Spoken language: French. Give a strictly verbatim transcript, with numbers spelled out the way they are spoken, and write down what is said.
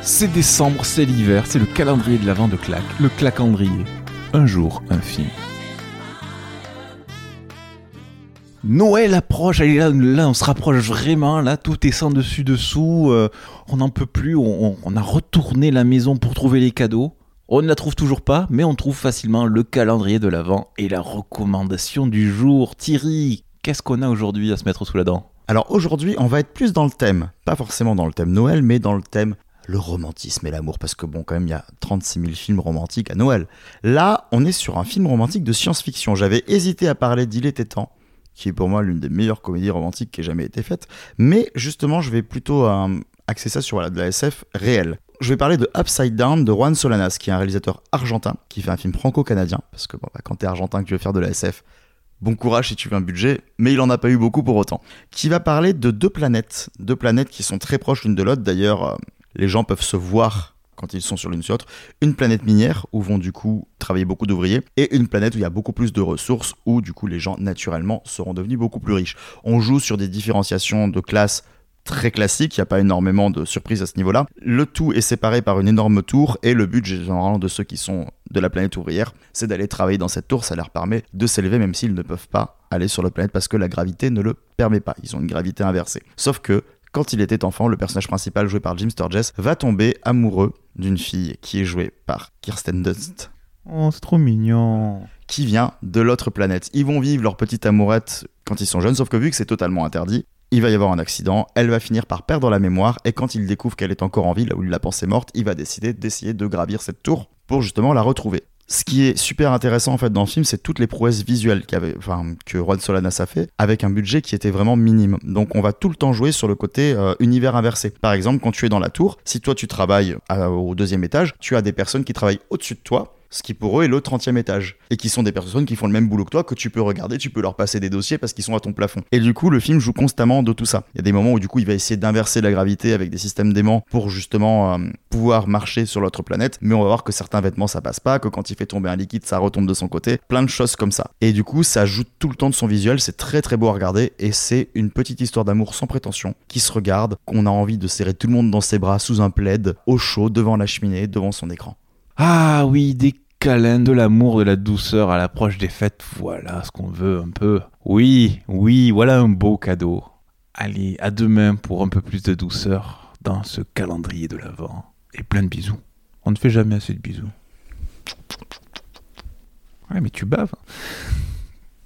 C'est décembre, c'est l'hiver, c'est le calendrier de l'Avent de Clac, le clacandrier. Un jour, un film. Noël approche, allez, là, là on se rapproche vraiment, là tout est sans dessus dessous, euh, on n'en peut plus, on, on, on a retourné la maison pour trouver les cadeaux. On ne la trouve toujours pas, mais on trouve facilement le calendrier de l'Avent et la recommandation du jour. Thierry, qu'est-ce qu'on a aujourd'hui à se mettre sous la dent ? Alors aujourd'hui, on va être plus dans le thème, pas forcément dans le thème Noël, mais dans le thème le romantisme et l'amour, parce que bon, quand même, il y a trente-six mille films romantiques à Noël. Là, on est sur un film romantique de science-fiction. J'avais hésité à parler d'Il était temps, qui est pour moi l'une des meilleures comédies romantiques qui ait jamais été faite, mais justement, je vais plutôt euh, axer ça sur voilà, de la S F réelle. Je vais parler de Upside Down de Juan Solanas, qui est un réalisateur argentin, qui fait un film franco-canadien, parce que bon, bah, quand t'es argentin que tu veux faire de la S F, bon courage si tu veux un budget, mais il en a pas eu beaucoup pour autant. Qui va parler de deux planètes, deux planètes qui sont très proches l'une de l'autre. D'ailleurs, euh, les gens peuvent se voir quand ils sont sur l'une sur l'autre. Une planète minière, où vont du coup travailler beaucoup d'ouvriers, et une planète où il y a beaucoup plus de ressources, où du coup les gens naturellement seront devenus beaucoup plus riches. On joue sur des différenciations de classes très classiques, il n'y a pas énormément de surprises à ce niveau-là. Le tout est séparé par une énorme tour, et le but généralement de ceux qui sont de la planète ouvrière, c'est d'aller travailler dans cette tour. Ça leur permet de s'élever, même s'ils ne peuvent pas aller sur l'autre planète parce que la gravité ne le permet pas. Ils ont une gravité inversée. Sauf que quand il était enfant, le personnage principal joué par Jim Sturgess va tomber amoureux d'une fille qui est jouée par Kirsten Dunst. Oh, c'est trop mignon. Qui vient de l'autre planète. Ils vont vivre leur petite amourette quand ils sont jeunes, sauf que vu que c'est totalement interdit, il va y avoir un accident, elle va finir par perdre la mémoire, et quand il découvre qu'elle est encore en vie, là où il la pensait morte, il va décider d'essayer de gravir cette tour pour justement la retrouver. Ce qui est super intéressant en fait dans le film, c'est toutes les prouesses visuelles qu'avait, enfin, que Juan Solanas a fait, avec un budget qui était vraiment minime. Donc on va tout le temps jouer sur le côté euh, univers inversé. Par exemple, quand tu es dans la tour, si toi tu travailles à, au deuxième étage, tu as des personnes qui travaillent au-dessus de toi, ce qui pour eux est le trentième étage, et qui sont des personnes qui font le même boulot que toi, que tu peux regarder, tu peux leur passer des dossiers parce qu'ils sont à ton plafond. Et du coup, le film joue constamment de tout ça. Il y a des moments où du coup, il va essayer d'inverser la gravité avec des systèmes d'aimants pour justement euh, pouvoir marcher sur l'autre planète, mais on va voir que certains vêtements ça passe pas, que quand il fait tomber un liquide, ça retombe de son côté, plein de choses comme ça. Et du coup, ça ajoute tout le temps de son visuel, c'est très très beau à regarder, et c'est une petite histoire d'amour sans prétention, qui se regarde, qu'on a envie de serrer tout le monde dans ses bras, sous un plaid, au chaud, devant la cheminée, devant son écran. Ah oui, des câlins, de l'amour, de la douceur à l'approche des fêtes, voilà ce qu'on veut un peu. Oui, oui, voilà un beau cadeau. Allez, à demain pour un peu plus de douceur dans ce calendrier de l'Avent. Et plein de bisous. On ne fait jamais assez de bisous. Ouais, mais tu baves.